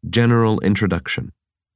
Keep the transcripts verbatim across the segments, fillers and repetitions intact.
General Introduction.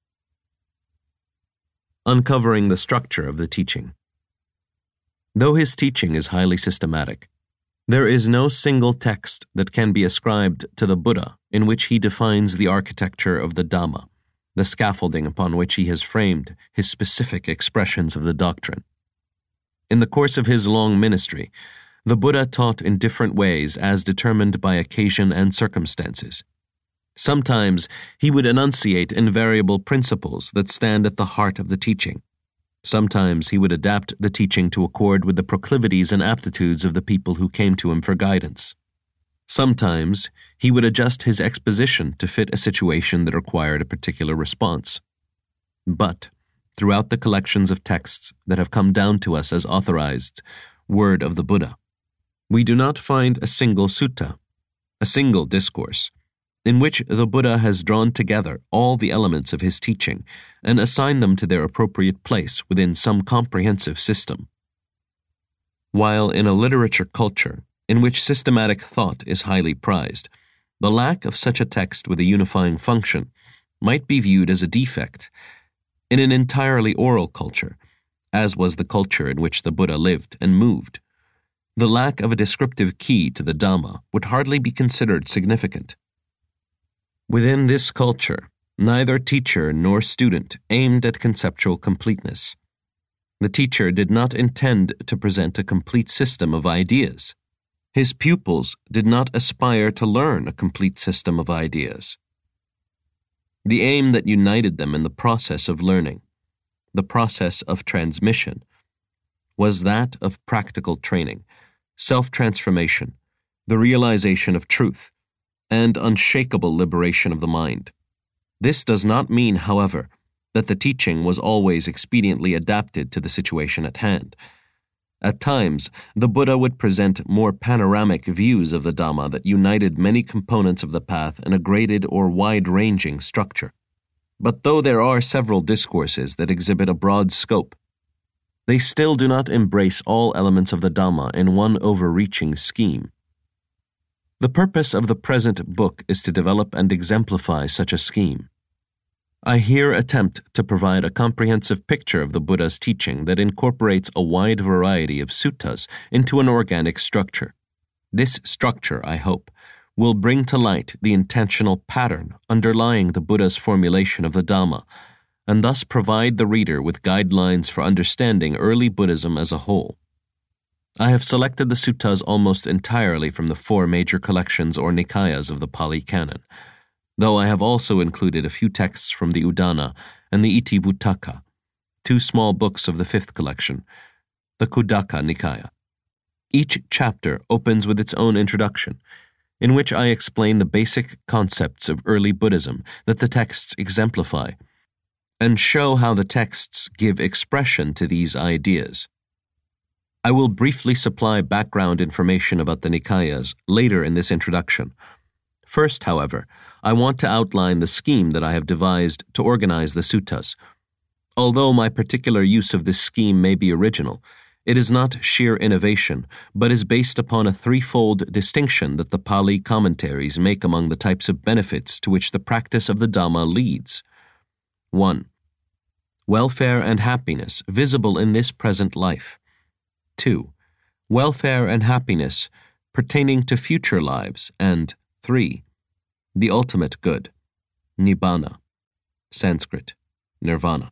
Uncovering the structure of the teaching. Though his teaching is highly systematic, there is no single text that can be ascribed to the Buddha in which he defines the architecture of the Dhamma, the scaffolding upon which he has framed his specific expressions of the doctrine. In the course of his long ministry, the Buddha taught in different ways as determined by occasion and circumstances. Sometimes he would enunciate invariable principles that stand at the heart of the teaching. Sometimes he would adapt the teaching to accord with the proclivities and aptitudes of the people who came to him for guidance. Sometimes he would adjust his exposition to fit a situation that required a particular response. But throughout the collections of texts that have come down to us as authorized word of the Buddha, we do not find a single sutta, a single discourse, in which the Buddha has drawn together all the elements of his teaching and assigned them to their appropriate place within some comprehensive system. While in a literature culture in which systematic thought is highly prized, the lack of such a text with a unifying function might be viewed as a defect. In an entirely oral culture, as was the culture in which the Buddha lived and moved, the lack of a descriptive key to the Dhamma would hardly be considered significant. Within this culture, neither teacher nor student aimed at conceptual completeness. The teacher did not intend to present a complete system of ideas. His pupils did not aspire to learn a complete system of ideas. The aim that united them in the process of learning, the process of transmission, was that of practical training, self-transformation, the realization of truth, and unshakable liberation of the mind. This does not mean, however, that the teaching was always expediently adapted to the situation at hand. At times, the Buddha would present more panoramic views of the Dhamma that united many components of the path in a graded or wide-ranging structure. But though there are several discourses that exhibit a broad scope, they still do not embrace all elements of the Dhamma in one overreaching scheme. The purpose of the present book is to develop and exemplify such a scheme. I here attempt to provide a comprehensive picture of the Buddha's teaching that incorporates a wide variety of suttas into an organic structure. This structure, I hope, will bring to light the intentional pattern underlying the Buddha's formulation of the Dhamma, and thus provide the reader with guidelines for understanding early Buddhism as a whole. I have selected the suttas almost entirely from the four major collections or nikayas of the Pali Canon, though I have also included a few texts from the Udana and the Itivuttaka, two small books of the fifth collection, the Khuddaka Nikaya. Each chapter opens with its own introduction, in which I explain the basic concepts of early Buddhism that the texts exemplify, and show how the texts give expression to these ideas. I will briefly supply background information about the Nikayas later in this introduction. First, however, I want to outline the scheme that I have devised to organize the suttas. Although my particular use of this scheme may be original, it is not sheer innovation, but is based upon a threefold distinction that the Pali commentaries make among the types of benefits to which the practice of the Dhamma leads. one. Welfare and happiness visible in this present life. two. Welfare and happiness pertaining to future lives, and three. The ultimate good, Nibbana, Sanskrit, Nirvana.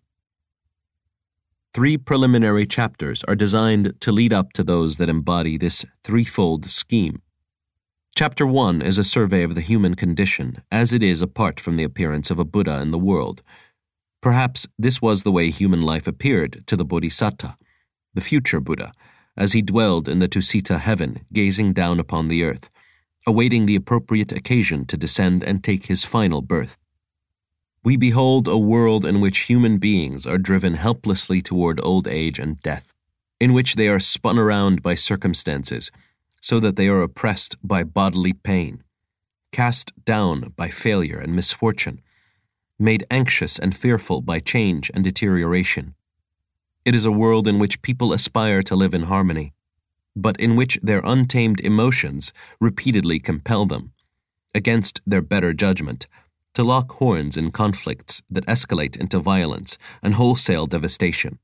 Three preliminary chapters are designed to lead up to those that embody this threefold scheme. Chapter one is a survey of the human condition as it is apart from the appearance of a Buddha in the world. Perhaps this was the way human life appeared to the Bodhisattva, the future Buddha, as he dwelled in the Tusita heaven, gazing down upon the earth, awaiting the appropriate occasion to descend and take his final birth. We behold a world in which human beings are driven helplessly toward old age and death, in which they are spun around by circumstances, so that they are oppressed by bodily pain, cast down by failure and misfortune, made anxious and fearful by change and deterioration. It is a world in which people aspire to live in harmony, but in which their untamed emotions repeatedly compel them, against their better judgment, to lock horns in conflicts that escalate into violence and wholesale devastation.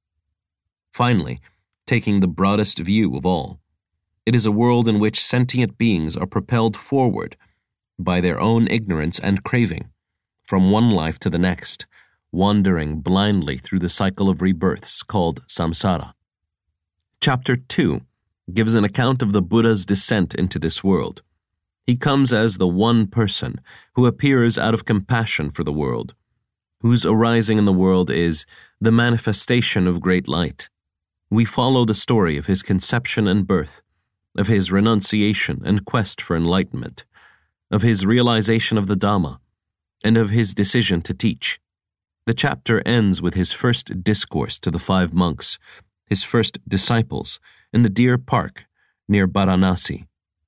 Finally, taking the broadest view of all, it is a world in which sentient beings are propelled forward by their own ignorance and craving, from one life to the next, wandering blindly through the cycle of rebirths called samsara. Chapter two gives an account of the Buddha's descent into this world. He comes as the one person who appears out of compassion for the world, whose arising in the world is the manifestation of great light. We follow the story of his conception and birth, of his renunciation and quest for enlightenment, of his realization of the Dhamma, and of his decision to teach. The chapter ends with his first discourse to the five monks, his first disciples, in the Deer Park near Varanasi.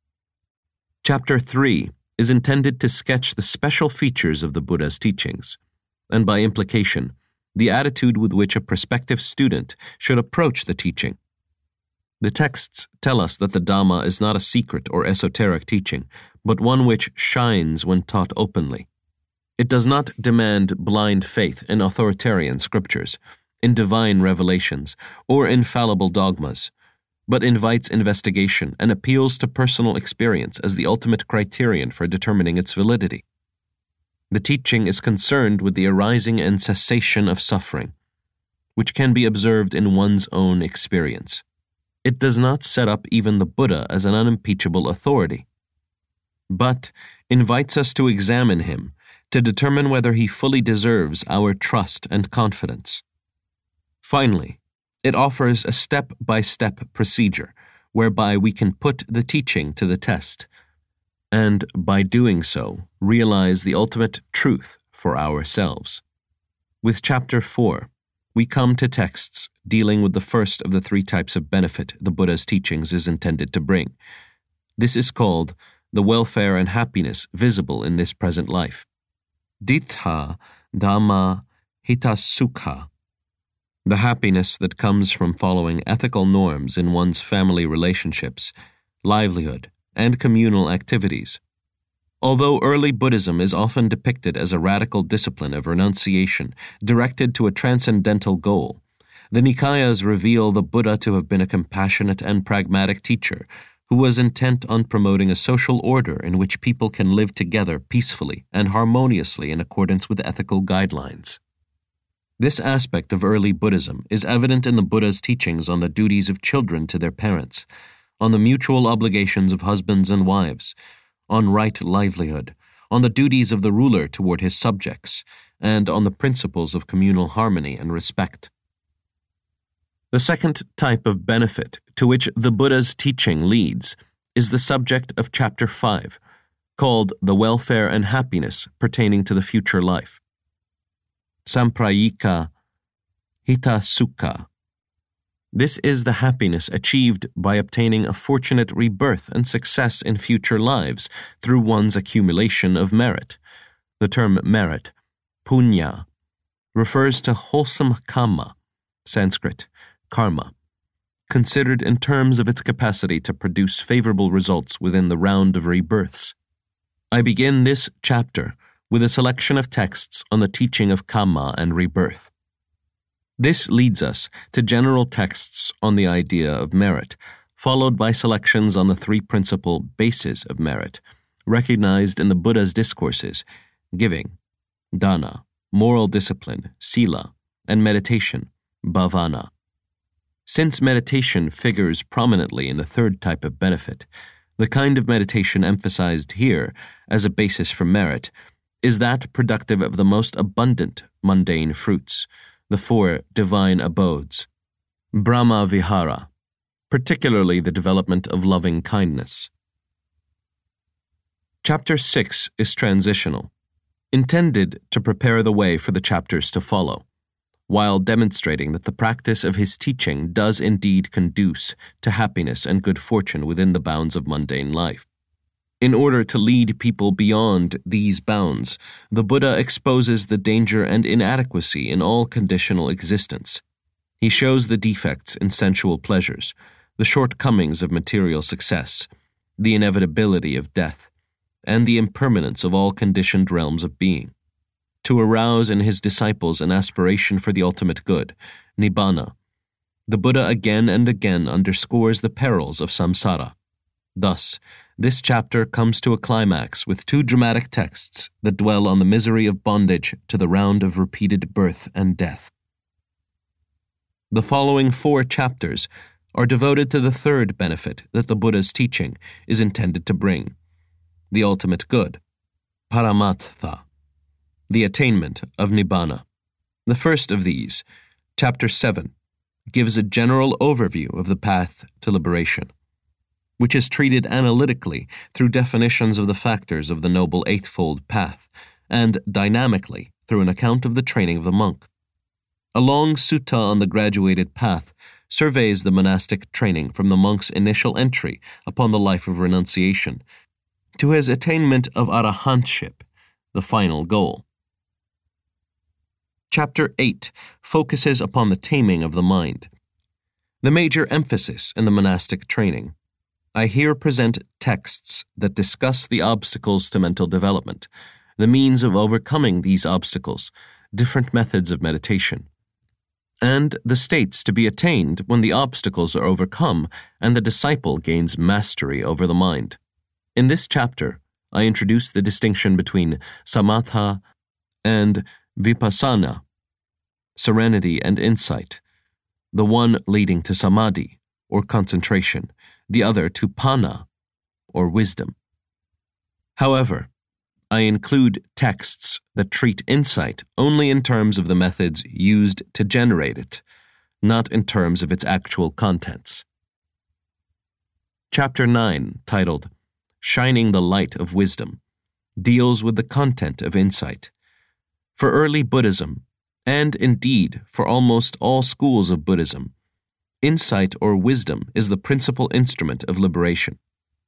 Chapter three is intended to sketch the special features of the Buddha's teachings, and by implication, the attitude with which a prospective student should approach the teaching. The texts tell us that the Dhamma is not a secret or esoteric teaching, but one which shines when taught openly. It does not demand blind faith in authoritarian scriptures, in divine revelations, or infallible dogmas, but invites investigation and appeals to personal experience as the ultimate criterion for determining its validity. The teaching is concerned with the arising and cessation of suffering, which can be observed in one's own experience. It does not set up even the Buddha as an unimpeachable authority, but invites us to examine him to determine whether he fully deserves our trust and confidence. Finally, it offers a step-by-step procedure whereby we can put the teaching to the test, and by doing so, realize the ultimate truth for ourselves. With Chapter four, we come to texts dealing with the first of the three types of benefit the Buddha's teachings is intended to bring. This is called the welfare and happiness visible in this present life. Dittha Dhamma Hitasukha, the happiness that comes from following ethical norms in one's family relationships, livelihood, and communal activities. Although early Buddhism is often depicted as a radical discipline of renunciation directed to a transcendental goal, the Nikayas reveal the Buddha to have been a compassionate and pragmatic teacher who was intent on promoting a social order in which people can live together peacefully and harmoniously in accordance with ethical guidelines. This aspect of early Buddhism is evident in the Buddha's teachings on the duties of children to their parents, on the mutual obligations of husbands and wives, on right livelihood, on the duties of the ruler toward his subjects, and on the principles of communal harmony and respect. The second type of benefit to which the Buddha's teaching leads is the subject of Chapter five, called the welfare and happiness pertaining to the future life. Samprayika Hitasukha. This is the happiness achieved by obtaining a fortunate rebirth and success in future lives through one's accumulation of merit. The term merit, punya, refers to wholesome kamma, Sanskrit, karma, considered in terms of its capacity to produce favorable results within the round of rebirths. I begin this chapter with a selection of texts on the teaching of kamma and rebirth. This leads us to general texts on the idea of merit, followed by selections on the three principal bases of merit, recognized in the Buddha's discourses: giving, dana, moral discipline, sila, and meditation, bhavana. Since meditation figures prominently in the third type of benefit, the kind of meditation emphasized here as a basis for merit is that productive of the most abundant mundane fruits, the four divine abodes, Brahma Vihara, particularly the development of loving kindness. Chapter six is transitional, intended to prepare the way for the chapters to follow, while demonstrating that the practice of his teaching does indeed conduce to happiness and good fortune within the bounds of mundane life. In order to lead people beyond these bounds, the Buddha exposes the danger and inadequacy in all conditional existence. He shows the defects in sensual pleasures, the shortcomings of material success, the inevitability of death, and the impermanence of all conditioned realms of being, to arouse in his disciples an aspiration for the ultimate good, nibbana. The Buddha again and again underscores the perils of samsara. Thus, this chapter comes to a climax with two dramatic texts that dwell on the misery of bondage to the round of repeated birth and death. The following four chapters are devoted to the third benefit that the Buddha's teaching is intended to bring, the ultimate good, paramartha, the attainment of nibbana. The first of these, chapter seven, gives a general overview of the path to liberation, which is treated analytically through definitions of the factors of the Noble Eightfold Path, and dynamically through an account of the training of the monk. A long sutta on the graduated path surveys the monastic training from the monk's initial entry upon the life of renunciation to his attainment of arahantship, the final goal. Chapter eight focuses upon the taming of the mind, the major emphasis in the monastic training. I here present texts that discuss the obstacles to mental development, the means of overcoming these obstacles, different methods of meditation, and the states to be attained when the obstacles are overcome and the disciple gains mastery over the mind. In this chapter, I introduce the distinction between samatha and vipassana, serenity and insight, the one leading to samadhi, or concentration, the other to panna, or wisdom. However, I include texts that treat insight only in terms of the methods used to generate it, not in terms of its actual contents. Chapter nine, titled Shining the Light of Wisdom, deals with the content of insight. For early Buddhism, and indeed for almost all schools of Buddhism, insight or wisdom is the principal instrument of liberation.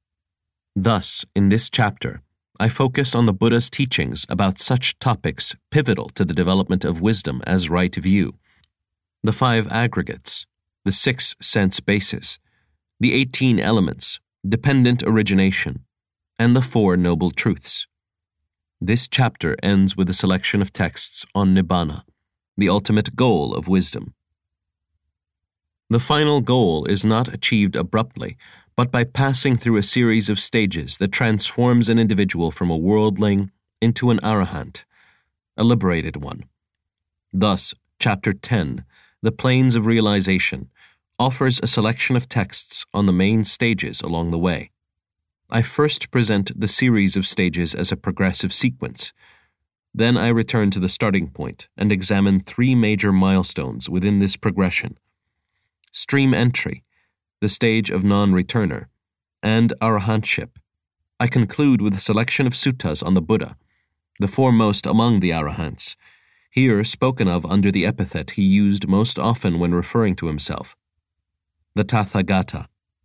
Thus, in this chapter, I focus on the Buddha's teachings about such topics pivotal to the development of wisdom as right view, the five aggregates, the six sense bases, the eighteen elements, dependent origination, and the Four Noble Truths. This chapter ends with a selection of texts on nibbana, the ultimate goal of wisdom. The final goal is not achieved abruptly, but by passing through a series of stages that transforms an individual from a worldling into an arahant, a liberated one. Thus, Chapter ten, The Planes of Realization, offers a selection of texts on the main stages along the way. I first present the series of stages as a progressive sequence. Then I return to the starting point and examine three major milestones within this progression: stream entry, the stage of non-returner, and arahantship. I conclude with a selection of suttas on the Buddha, the foremost among the arahants, here spoken of under the epithet he used most often when referring to himself, the Tathagata.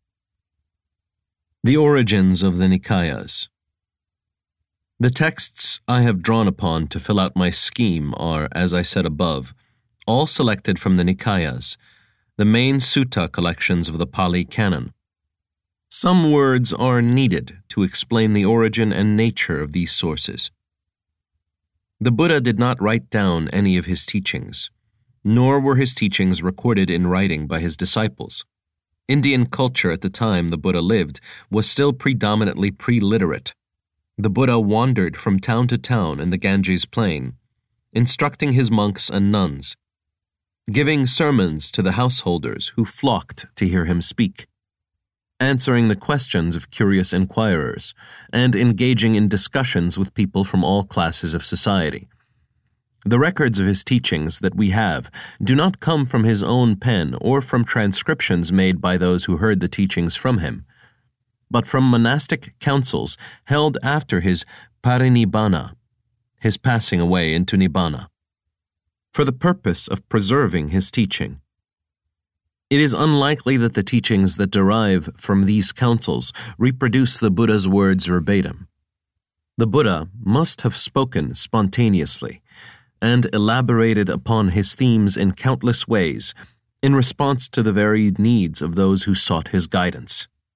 The origins of the Nikayas. The texts I have drawn upon to fill out my scheme are, as I said above, all selected from the Nikayas, the main sutta collections of the Pali Canon. Some words are needed to explain the origin and nature of these sources. The Buddha did not write down any of his teachings, nor were his teachings recorded in writing by his disciples. Indian culture at the time the Buddha lived was still predominantly pre-literate. The Buddha wandered from town to town in the Ganges plain, instructing his monks and nuns, giving sermons to the householders who flocked to hear him speak, answering the questions of curious inquirers, and engaging in discussions with people from all classes of society. The records of his teachings that we have do not come from his own pen or from transcriptions made by those who heard the teachings from him, but from monastic councils held after his parinibbana, his passing away into nibbana, for the purpose of preserving his teaching. It is unlikely that the teachings that derive from these councils reproduce the Buddha's words verbatim. The Buddha must have spoken spontaneously and elaborated upon his themes in countless ways in response to the varied needs of those who sought his guidance.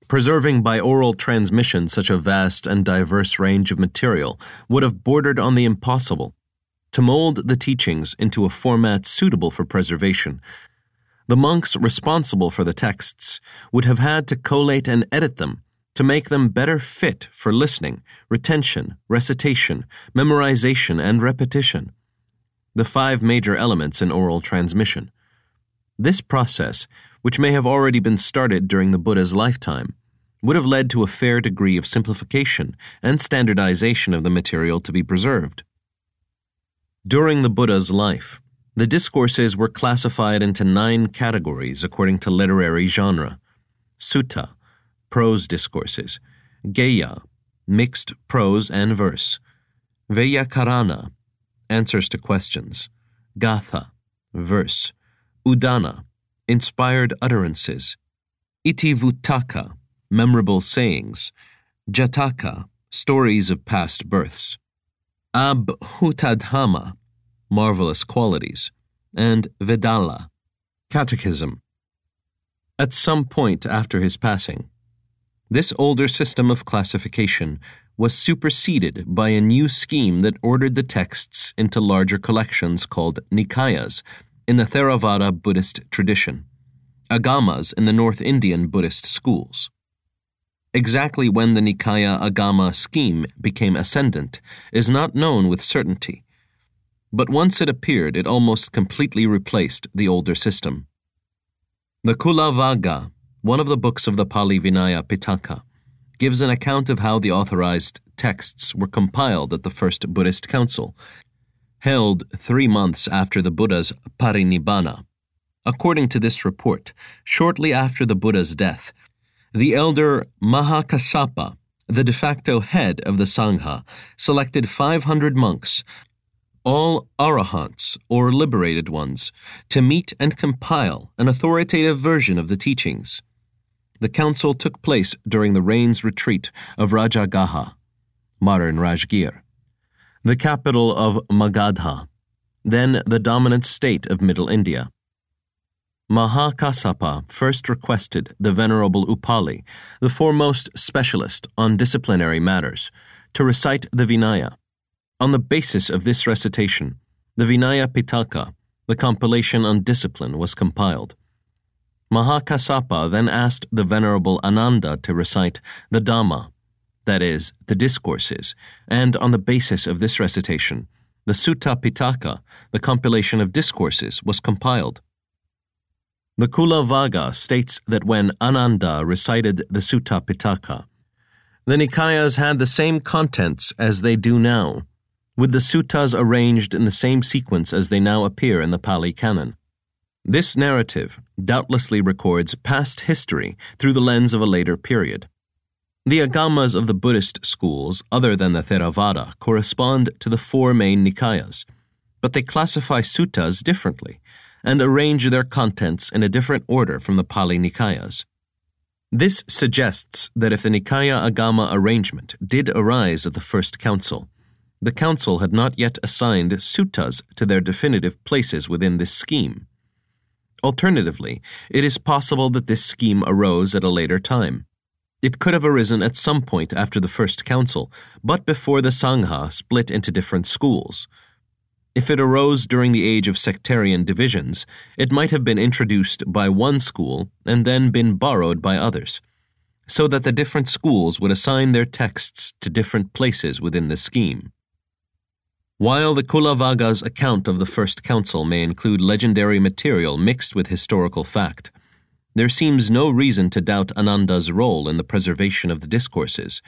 Preserving by oral transmission such a vast and diverse range of material would have bordered on the impossible. To mold the teachings into a format suitable for preservation, the monks responsible for the texts would have had to collate and edit them to make them better fit for listening, retention, recitation, memorization, and repetition, the five major elements in oral transmission. This process, which may have already been started during the Buddha's lifetime, would have led to a fair degree of simplification and standardization of the material to be preserved. During the Buddha's life, the discourses were classified into nine categories according to literary genre: sutta, prose discourses; geya, mixed prose and verse; Vyakarana, answers to questions; gatha, verse; udana, inspired utterances; itivuttaka, memorable sayings; jataka, stories of past births; abhutadhamma, marvelous qualities; and Vedala, catechism. At some point after his passing, this older system of classification was superseded by a new scheme that ordered the texts into larger collections called Nikayas in the Theravada Buddhist tradition, Agamas in the North Indian Buddhist schools. Exactly when the Nikaya Agama scheme became ascendant is not known with certainty, but once it appeared, it almost completely replaced the older system. The Kulavagga, one of the books of the Pali Vinaya Pitaka, gives an account of how the authorized texts were compiled at the First Buddhist Council, held three months after the Buddha's parinibbana. According to this report, shortly after the Buddha's death, the elder Mahakassapa, the de facto head of the Sangha, selected five hundred monks, all arahants or liberated ones, to meet and compile an authoritative version of the teachings. The council took place during the rains retreat of Rajagaha, modern Rajgir, the capital of Magadha, then the dominant state of Middle India. Mahakassapa first requested the Venerable Upali, the foremost specialist on disciplinary matters, to recite the Vinaya. On the basis of this recitation, the Vinaya Pitaka, the compilation on discipline, was compiled. Mahakassapa then asked the Venerable Ananda to recite the Dhamma, that is, the discourses, and on the basis of this recitation, the Sutta Pitaka, the compilation of discourses, was compiled. The Kulavagga states that when Ananda recited the Sutta Pitaka, the Nikayas had the same contents as they do now, with the suttas arranged in the same sequence as they now appear in the Pali Canon. This narrative doubtlessly records past history through the lens of a later period. The agamas of the Buddhist schools, other than the Theravada, correspond to the four main Nikayas, but they classify suttas differently and arrange their contents in a different order from the Pali Nikayas. This suggests that if the Nikaya Agama arrangement did arise at the First Council, the Council had not yet assigned suttas to their definitive places within this scheme. Alternatively, it is possible that this scheme arose at a later time. It could have arisen at some point after the First Council, but before the Sangha split into different schools. If it arose during the age of sectarian divisions, it might have been introduced by one school and then been borrowed by others, so that the different schools would assign their texts to different places within the scheme. While the Kulavagga's account of the First Council may include legendary material mixed with historical fact, there seems no reason to doubt Ananda's role in the preservation of the discourses.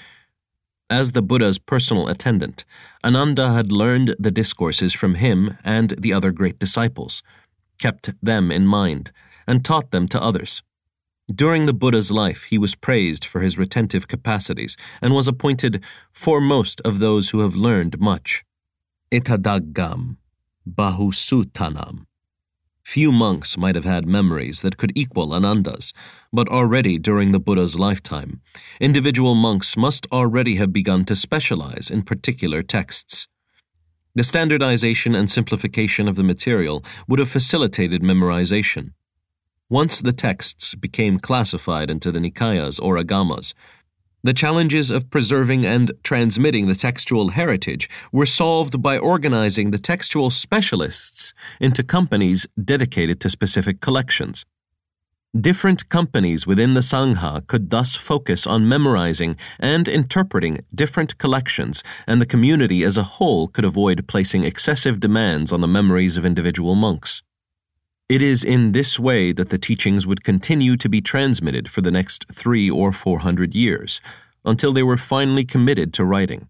As the Buddha's personal attendant, Ananda had learned the discourses from him and the other great disciples, kept them in mind, and taught them to others. During the Buddha's life, he was praised for his retentive capacities and was appointed foremost of those who have learned much. Itadaggam, Bahusutanam. Few monks might have had memories that could equal Ananda's, but already during the Buddha's lifetime, individual monks must already have begun to specialize in particular texts. The standardization and simplification of the material would have facilitated memorization. once the texts became classified into the Nikayas or Agamas, the challenges of preserving and transmitting the textual heritage were solved by organizing the textual specialists into companies dedicated to specific collections. Different companies within the Sangha could thus focus on memorizing and interpreting different collections, and the community as a whole could avoid placing excessive demands on the memories of individual monks. It is in this way that the teachings would continue to be transmitted for the next three or four hundred years, until they were finally committed to writing.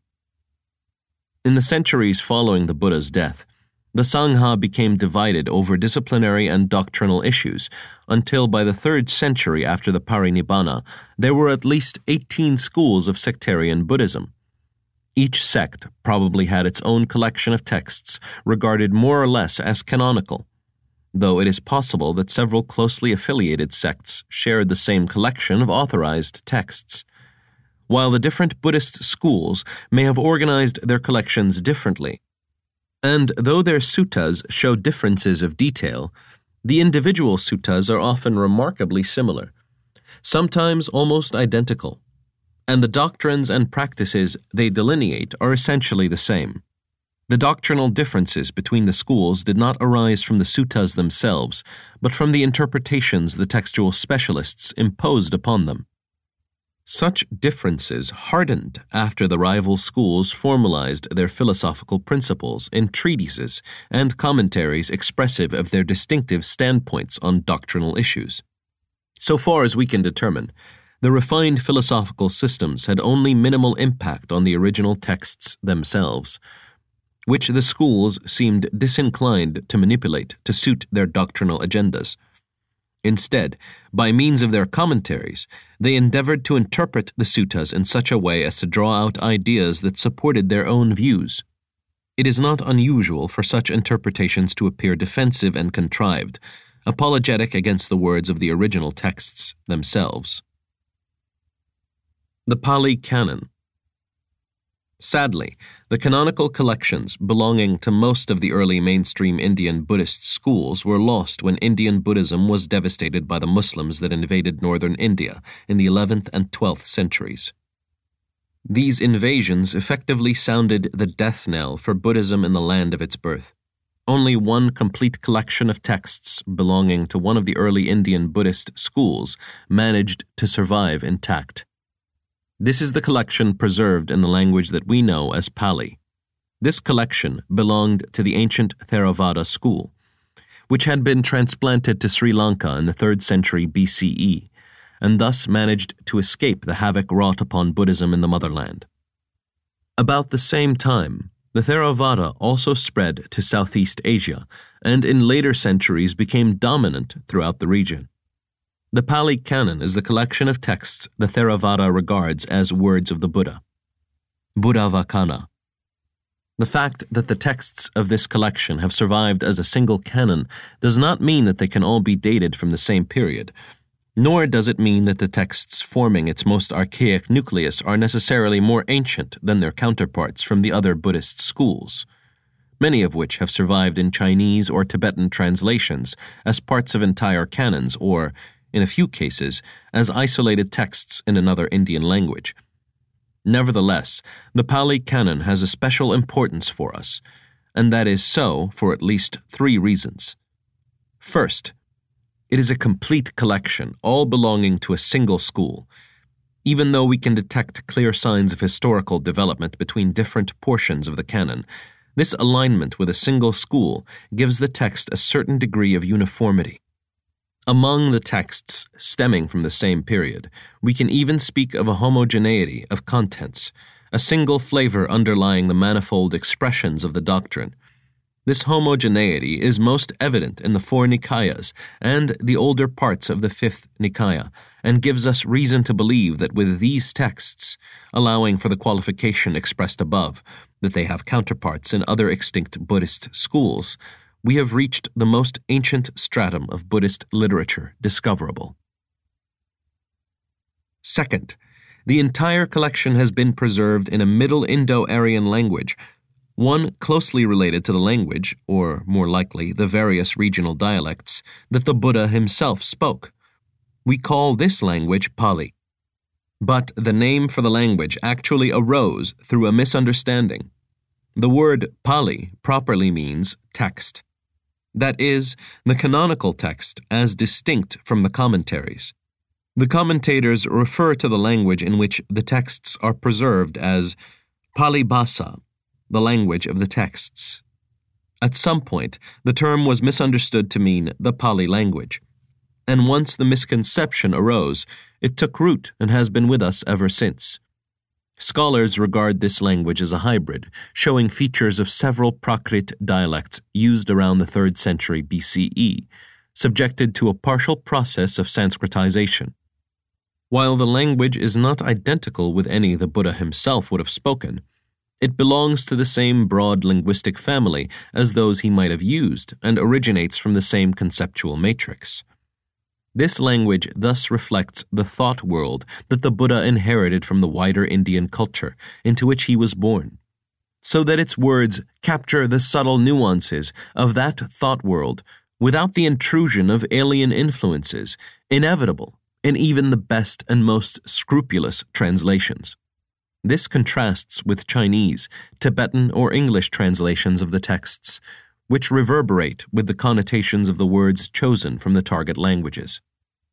In the centuries following the Buddha's death, the Sangha became divided over disciplinary and doctrinal issues, until by the third century after the Parinibbana, there were at least eighteen schools of sectarian Buddhism. Each sect probably had its own collection of texts regarded more or less as canonical, though it is possible that several closely affiliated sects shared the same collection of authorized texts. While the different Buddhist schools may have organized their collections differently, and though their suttas show differences of detail, the individual suttas are often remarkably similar, sometimes almost identical, and the doctrines and practices they delineate are essentially the same. The doctrinal differences between the schools did not arise from the suttas themselves, but from the interpretations the textual specialists imposed upon them. Such differences hardened after the rival schools formalized their philosophical principles in treatises and commentaries expressive of their distinctive standpoints on doctrinal issues. So far as we can determine, the refined philosophical systems had only minimal impact on the original texts themselves, which the schools seemed disinclined to manipulate to suit their doctrinal agendas. Instead, by means of their commentaries, they endeavored to interpret the suttas in such a way as to draw out ideas that supported their own views. It is not unusual for such interpretations to appear defensive and contrived, apologetic against the words of the original texts themselves. The Pali Canon. Sadly, the canonical collections belonging to most of the early mainstream Indian Buddhist schools were lost when Indian Buddhism was devastated by the Muslims that invaded northern India in the eleventh and twelfth centuries. These invasions effectively sounded the death knell for Buddhism in the land of its birth. Only one complete collection of texts belonging to one of the early Indian Buddhist schools managed to survive intact. This is the collection preserved in the language that we know as Pali. This collection belonged to the ancient Theravada school, which had been transplanted to Sri Lanka in the third century B C E, and thus managed to escape the havoc wrought upon Buddhism in the motherland. About the same time, the Theravada also spread to Southeast Asia, and in later centuries became dominant throughout the region. The Pali Canon is the collection of texts the Theravada regards as words of the Buddha. Buddhavacana. The fact that the texts of this collection have survived as a single canon does not mean that they can all be dated from the same period, nor does it mean that the texts forming its most archaic nucleus are necessarily more ancient than their counterparts from the other Buddhist schools, many of which have survived in Chinese or Tibetan translations as parts of entire canons or, in a few cases, as isolated texts in another Indian language. Nevertheless, the Pali Canon has a special importance for us, and that is so for at least three reasons. First, it is a complete collection, all belonging to a single school. Even though we can detect clear signs of historical development between different portions of the canon, this alignment with a single school gives the text a certain degree of uniformity. Among the texts stemming from the same period, we can even speak of a homogeneity of contents, a single flavor underlying the manifold expressions of the doctrine. This homogeneity is most evident in the four Nikayas and the older parts of the fifth Nikaya, and gives us reason to believe that with these texts, allowing for the qualification expressed above, that they have counterparts in other extinct Buddhist schools, we have reached the most ancient stratum of Buddhist literature discoverable. Second, the entire collection has been preserved in a Middle Indo-Aryan language, one closely related to the language, or more likely, the various regional dialects, that the Buddha himself spoke. We call this language Pali. But the name for the language actually arose through a misunderstanding. The word Pali properly means text. That is, the canonical text as distinct from the commentaries. The commentators refer to the language in which the texts are preserved as Pali Bhasa, the language of the texts. At some point, the term was misunderstood to mean the Pali language, and once the misconception arose, it took root and has been with us ever since. Scholars regard this language as a hybrid, showing features of several Prakrit dialects used around the third century B C E, subjected to a partial process of Sanskritization. While the language is not identical with any the Buddha himself would have spoken, it belongs to the same broad linguistic family as those he might have used and originates from the same conceptual matrix. This language thus reflects the thought world that the Buddha inherited from the wider Indian culture into which he was born, so that its words capture the subtle nuances of that thought world without the intrusion of alien influences, inevitable in even the best and most scrupulous translations. This contrasts with Chinese, Tibetan, or English translations of the texts, which reverberate with the connotations of the words chosen from the target languages.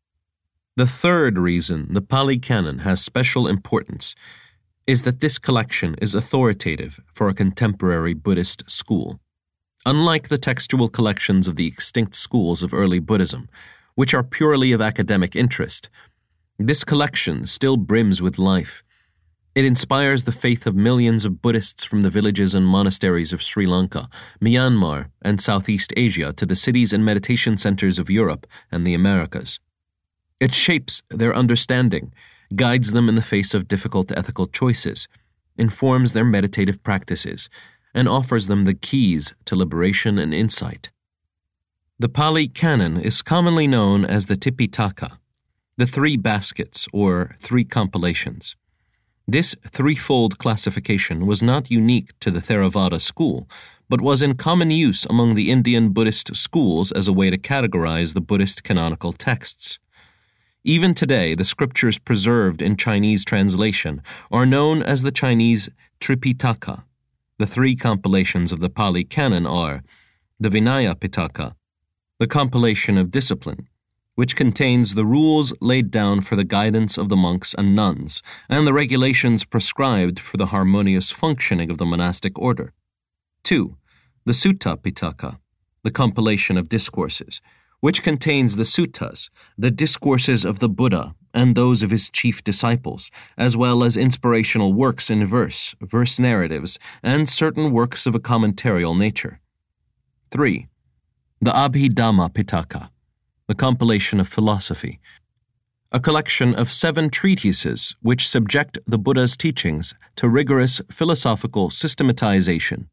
The third reason the Pali Canon has special importance is that this collection is authoritative for a contemporary Buddhist school. Unlike the textual collections of the extinct schools of early Buddhism, which are purely of academic interest, this collection still brims with life. It inspires the faith of millions of Buddhists from the villages and monasteries of Sri Lanka, Myanmar, and Southeast Asia to the cities and meditation centers of Europe and the Americas. It shapes their understanding, guides them in the face of difficult ethical choices, informs their meditative practices, and offers them the keys to liberation and insight. The Pali Canon is commonly known as the Tipitaka, the three baskets or three compilations. This threefold classification was not unique to the Theravada school, but was in common use among the Indian Buddhist schools as a way to categorize the Buddhist canonical texts. Even today, the scriptures preserved in Chinese translation are known as the Chinese Tripitaka. The three compilations of the Pali Canon are the Vinaya Pitaka, the compilation of discipline, which contains the rules laid down for the guidance of the monks and nuns, and the regulations prescribed for the harmonious functioning of the monastic order. Two, the Sutta Pitaka, the compilation of discourses, which contains the suttas, the discourses of the Buddha and those of his chief disciples, as well as inspirational works in verse, verse narratives, and certain works of a commentarial nature. Three, the Abhidhamma Pitaka, the compilation of philosophy, a collection of seven treatises which subject the Buddha's teachings to rigorous philosophical systematization.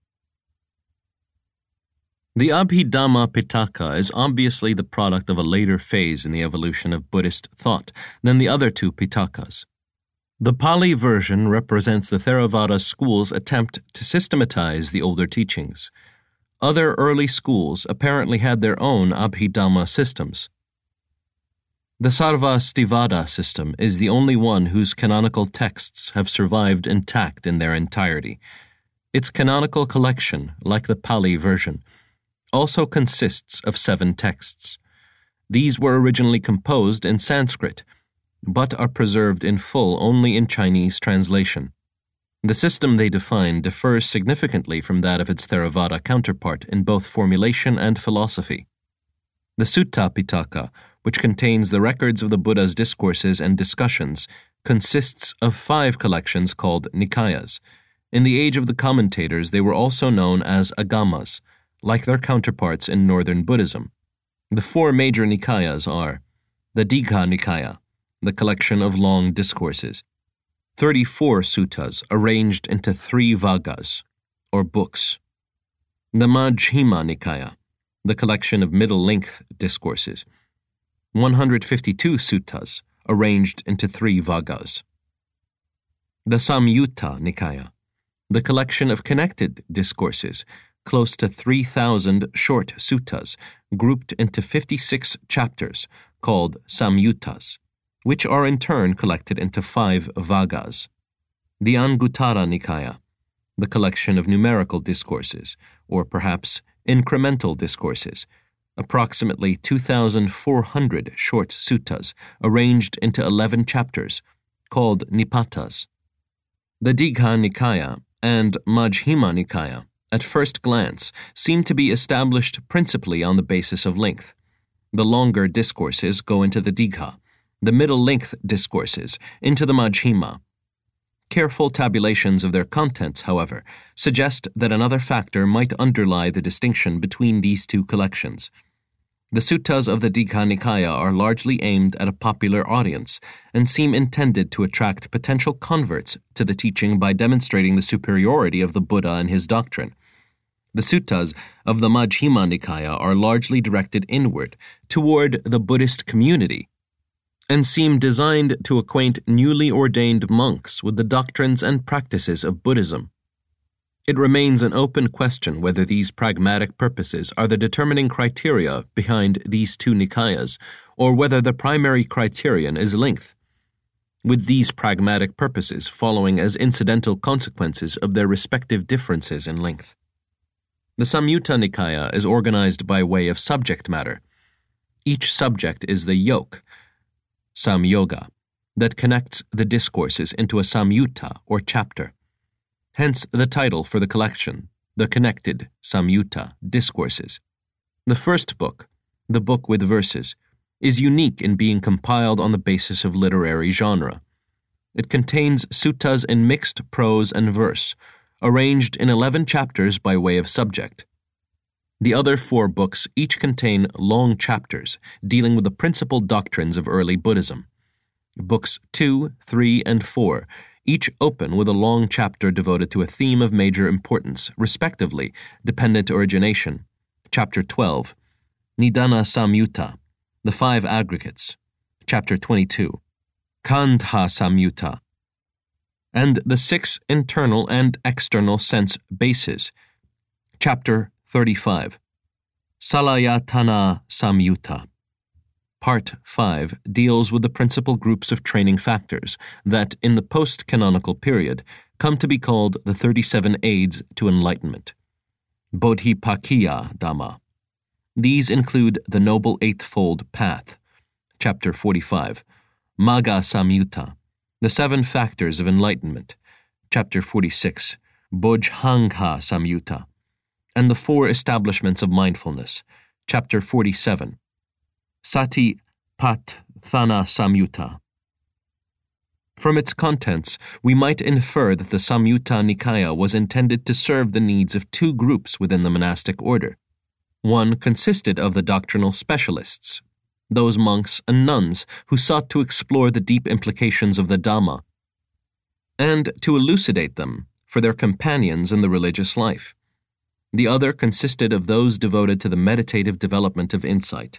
The Abhidhamma Pitaka is obviously the product of a later phase in the evolution of Buddhist thought than the other two Pitakas. The Pali version represents the Theravada school's attempt to systematize the older teachings. Other early schools apparently had their own Abhidhamma systems. The Sarvastivada system is the only one whose canonical texts have survived intact in their entirety. Its canonical collection, like the Pali version, also consists of seven texts. These were originally composed in Sanskrit, but are preserved in full only in Chinese translation. The system they define differs significantly from that of its Theravada counterpart in both formulation and philosophy. The Sutta Pitaka, which contains the records of the Buddha's discourses and discussions, consists of five collections called Nikayas. In the age of the commentators, they were also known as Agamas, like their counterparts in northern Buddhism. The four major Nikayas are the Digha Nikaya, the collection of long discourses, thirty-four suttas arranged into three vagas, or books, the Majjhima Nikaya, the collection of middle-length discourses, one hundred fifty-two suttas arranged into three vagas, the Samyutta Nikaya, the collection of connected discourses, close to three thousand short suttas, grouped into fifty-six chapters, called samyuttas, which are in turn collected into five vaggas. The Anguttara Nikaya, the collection of numerical discourses, or perhaps incremental discourses, approximately two thousand four hundred short suttas arranged into eleven chapters, called nipatas. The Digha Nikaya and Majjhima Nikaya, at first glance, seem to be established principally on the basis of length. The longer discourses go into the Digha, the middle-length discourses into the Majjhima. Careful tabulations of their contents, however, suggest that another factor might underlie the distinction between these two collections. The suttas of the Digha Nikaya are largely aimed at a popular audience and seem intended to attract potential converts to the teaching by demonstrating the superiority of the Buddha and his doctrine. The suttas of the Majjhima Nikaya are largely directed inward, toward the Buddhist community, and seem designed to acquaint newly ordained monks with the doctrines and practices of Buddhism. It remains an open question whether these pragmatic purposes are the determining criteria behind these two Nikayas, or whether the primary criterion is length, with these pragmatic purposes following as incidental consequences of their respective differences in length. The Samyutta Nikaya is organized by way of subject matter. Each subject is the yoke, samyoga, that connects the discourses into a samyutta or chapter. Hence the title for the collection, the connected samyutta discourses. The first book, the book with verses, is unique in being compiled on the basis of literary genre. It contains suttas in mixed prose and verse, arranged in eleven chapters by way of subject. The other four books each contain long chapters dealing with the principal doctrines of early Buddhism. Books two, three, and four each open with a long chapter devoted to a theme of major importance, respectively, dependent origination, Chapter twelve, Nidana Samyutta, the five aggregates, Chapter twenty-two, Khandha Samyutta, and the six internal and external sense bases, Chapter thirty-five, Salayatana Samyutta. Part five deals with the principal groups of training factors that, in the post-canonical period, come to be called the thirty-seven aids to enlightenment. Bodhipakkhya Dhamma. These include the Noble Eightfold Path, Chapter forty-five, Magga Samyutta, the Seven Factors of Enlightenment, Chapter forty-six, Bojjhanga Samyutta, and the Four Establishments of Mindfulness, Chapter forty-seven, Sati Pat Thana Samyutta. From its contents, we might infer that the Samyutta Nikaya was intended to serve the needs of two groups within the monastic order. One consisted of the doctrinal specialists, those monks and nuns who sought to explore the deep implications of the Dhamma, and to elucidate them for their companions in the religious life. The other consisted of those devoted to the meditative development of insight.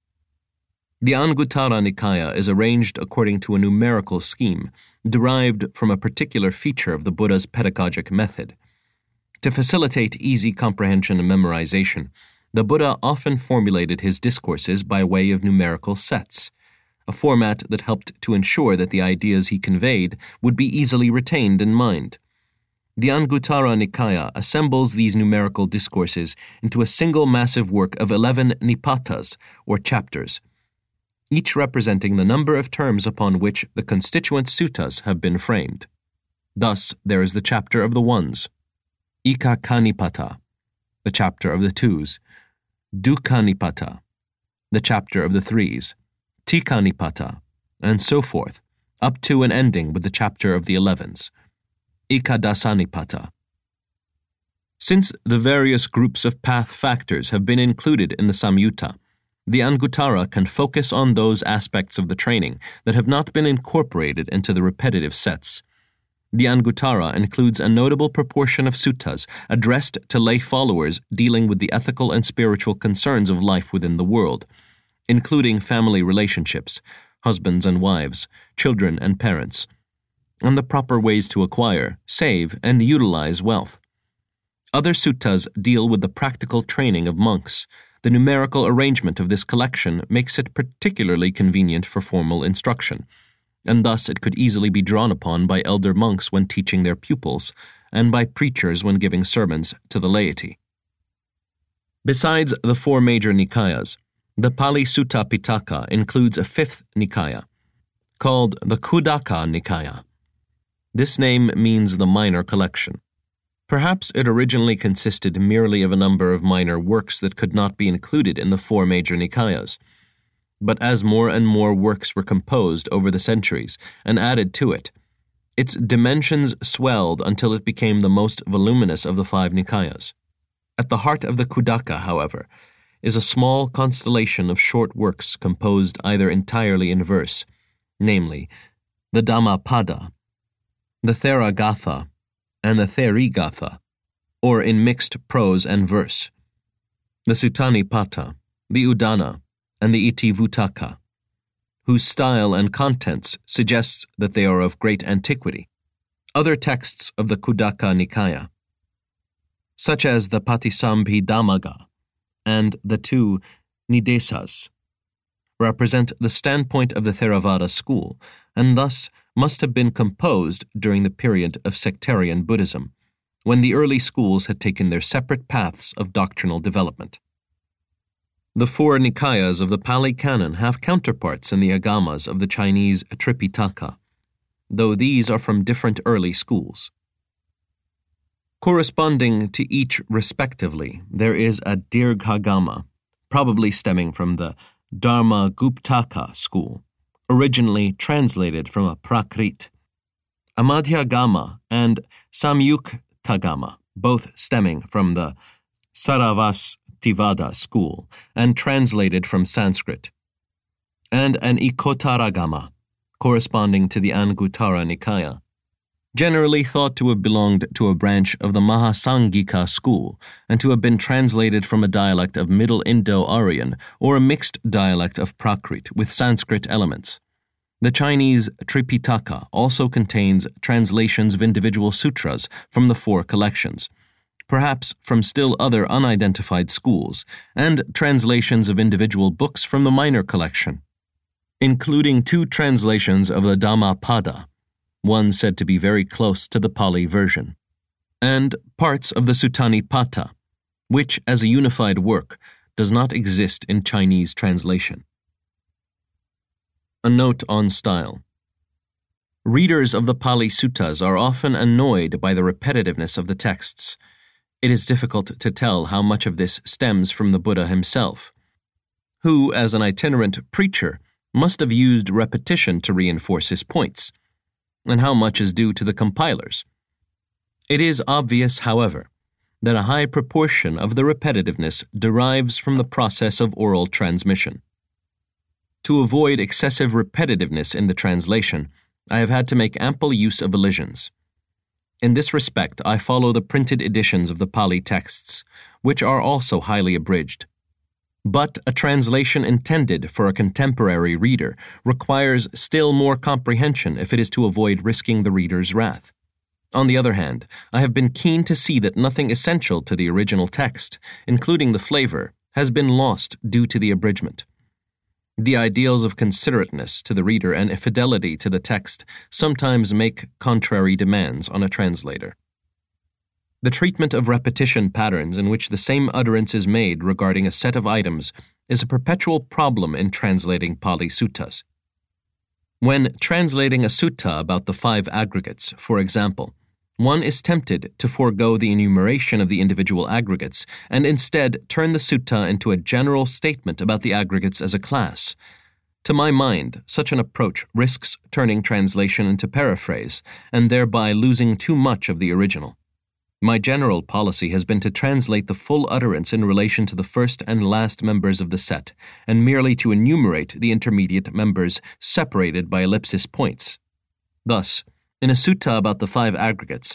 The Anguttara Nikaya is arranged according to a numerical scheme derived from a particular feature of the Buddha's pedagogic method. To facilitate easy comprehension and memorization, the Buddha often formulated his discourses by way of numerical sets, a format that helped to ensure that the ideas he conveyed would be easily retained in mind. The Anguttara Nikaya assembles these numerical discourses into a single massive work of eleven nipatas, or chapters, each representing the number of terms upon which the constituent suttas have been framed. Thus, there is the chapter of the ones, Ekakanipata, the chapter of the twos, Dukkhanipata, the chapter of the threes, Tikkanipata, and so forth, up to and ending with the chapter of the elevens, Ekadasanipata. Since the various groups of path factors have been included in the Samyutta, the Anguttara can focus on those aspects of the training that have not been incorporated into the repetitive sets. The Anguttara includes a notable proportion of suttas addressed to lay followers dealing with the ethical and spiritual concerns of life within the world, including family relationships, husbands and wives, children and parents, and the proper ways to acquire, save, and utilize wealth. Other suttas deal with the practical training of monks. The numerical arrangement of this collection makes it particularly convenient for formal instruction, and thus it could easily be drawn upon by elder monks when teaching their pupils, and by preachers when giving sermons to the laity. Besides the four major Nikayas, the Pali Sutta Pitaka includes a fifth Nikaya, called the Khuddaka Nikaya. This name means the minor collection. Perhaps it originally consisted merely of a number of minor works that could not be included in the four major Nikayas. But as more and more works were composed over the centuries and added to it, its dimensions swelled until it became the most voluminous of the five Nikayas. At the heart of the Khuddaka, however, is a small constellation of short works composed either entirely in verse, namely, the Dhammapada, the Theragatha, and the Therigatha, or in mixed prose and verse, the Suttanipata, the Udana, and the Itivutaka, whose style and contents suggests that they are of great antiquity. Other texts of the Khuddaka Nikaya, such as the Patisambhidamagga and the two Nidesas, represent the standpoint of the Theravada school, and thus must have been composed during the period of sectarian Buddhism, when the early schools had taken their separate paths of doctrinal development. The four Nikayas of the Pali Canon have counterparts in the Agamas of the Chinese Tripitaka, though these are from different early schools. Corresponding to each respectively, there is a Dirghagama, probably stemming from the Dharmaguptaka school, originally translated from a Prakrit, a Madhyagama and Samyuktagama, both stemming from the Saravastivada school and translated from Sanskrit, and an Ikotaragama, corresponding to the Anguttara Nikaya, generally thought to have belonged to a branch of the Mahasangika school and to have been translated from a dialect of Middle Indo-Aryan or a mixed dialect of Prakrit with Sanskrit elements. The Chinese Tripitaka also contains translations of individual sutras from the four collections, perhaps from still other unidentified schools, and translations of individual books from the minor collection, including two translations of the Dhammapada, one said to be very close to the Pali version, and parts of the Suttanipata, which, as a unified work, does not exist in Chinese translation. A note on style. Readers of the Pali Suttas are often annoyed by the repetitiveness of the texts. It is difficult to tell how much of this stems from the Buddha himself, who, as an itinerant preacher, must have used repetition to reinforce his points, and how much is due to the compilers. It is obvious, however, that a high proportion of the repetitiveness derives from the process of oral transmission. To avoid excessive repetitiveness in the translation, I have had to make ample use of elisions. In this respect, I follow the printed editions of the Pali texts, which are also highly abridged. But a translation intended for a contemporary reader requires still more comprehension if it is to avoid risking the reader's wrath. On the other hand, I have been keen to see that nothing essential to the original text, including the flavor, has been lost due to the abridgment. The ideals of considerateness to the reader and fidelity to the text sometimes make contrary demands on a translator. The treatment of repetition patterns in which the same utterance is made regarding a set of items is a perpetual problem in translating Pali Suttas. When translating a sutta about the five aggregates, for example, one is tempted to forego the enumeration of the individual aggregates and instead turn the sutta into a general statement about the aggregates as a class. To my mind, such an approach risks turning translation into paraphrase and thereby losing too much of the original. My general policy has been to translate the full utterance in relation to the first and last members of the set, and merely to enumerate the intermediate members separated by ellipsis points. Thus, in a sutta about the five aggregates,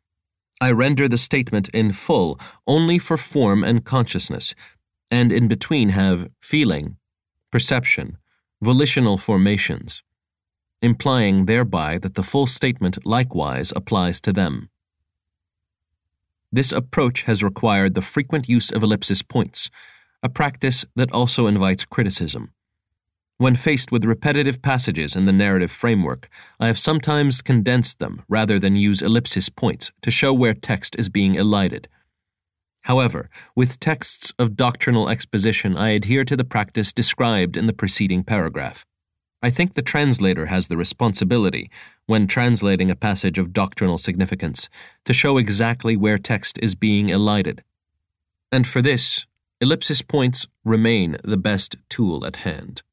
I render the statement in full only for form and consciousness, and in between have feeling, perception, volitional formations. implying thereby that the full statement likewise applies to them. This approach has required the frequent use of ellipsis points, a practice that also invites criticism. When faced with repetitive passages in the narrative framework, I have sometimes condensed them rather than use ellipsis points to show where text is being elided. However, with texts of doctrinal exposition, I adhere to the practice described in the preceding paragraph. I think the translator has the responsibility, when translating a passage of doctrinal significance, to show exactly where text is being elided. And for this, ellipsis points remain the best tool at hand.